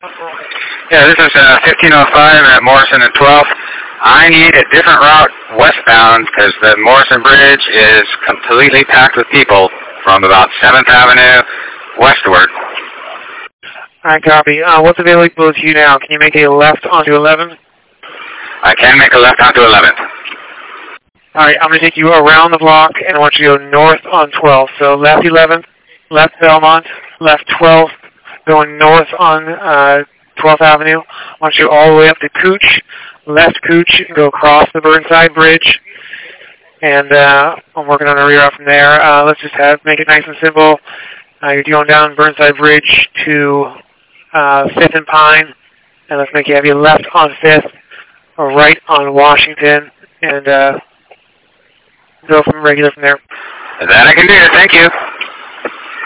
Yeah, this is 1505 at Morrison and 12th. I need a different route westbound because the Morrison Bridge is completely packed with people from about 7th Avenue westward. All right, copy. What's available to you now? Can you make a left onto 11th? I can make a left onto 11th. All right, I'm going to take you around the block, and I want you to go north on 12th. So left 11th, left Belmont, left 12th, going north on 12th Avenue. I want you all the way up to Cooch, left Cooch, and go across the Burnside Bridge. And I'm working on the reroute from there. Let's just make it nice and simple. You're going down Burnside Bridge to 5th and Pine, and let's make you have your left on 5th, or right on Washington, and go from regular from there. That I can do. Thank you.